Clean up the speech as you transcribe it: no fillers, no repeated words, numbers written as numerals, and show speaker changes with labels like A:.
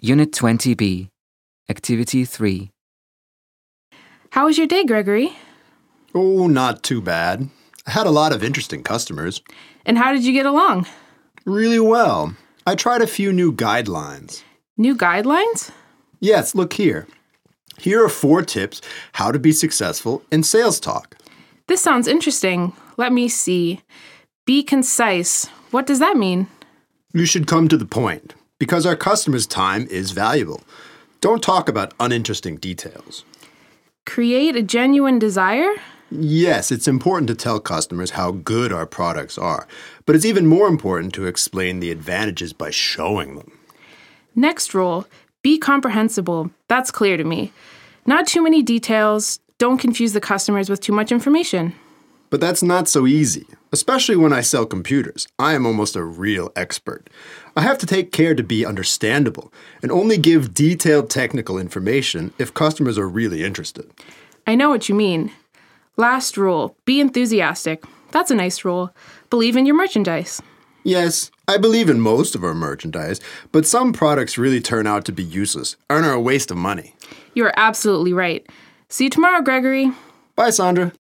A: Unit 20B, Activity 3.
B: How was your day, Gregory?
C: Oh, not too bad. I had a lot of interesting customers.
B: And how did you get along?
C: Really well. I tried a few new guidelines.
B: New guidelines?
C: Yes, look here. Here are 4 tips how to be successful in sales talk.
B: This sounds interesting. Let me see. Be concise. What does that mean?
C: You should come to the point, because our customers' time is valuable. Don't talk about uninteresting details.
B: Create a genuine desire?
C: Yes, it's important to tell customers how good our products are, but it's even more important to explain the advantages by showing them.
B: Next rule, be comprehensible. That's clear to me. Not too many details. Don't confuse the customers with too much information.
C: But that's not so easy, especially when I sell computers. I am almost a real expert. I have to take care to be understandable and only give detailed technical information if customers are really interested.
B: I know what you mean. Last rule, be enthusiastic. That's a nice rule. Believe in your merchandise.
C: Yes, I believe in most of our merchandise, but some products really turn out to be useless and are a waste of money.
B: You are absolutely right. See you tomorrow, Gregory.
C: Bye, Sandra.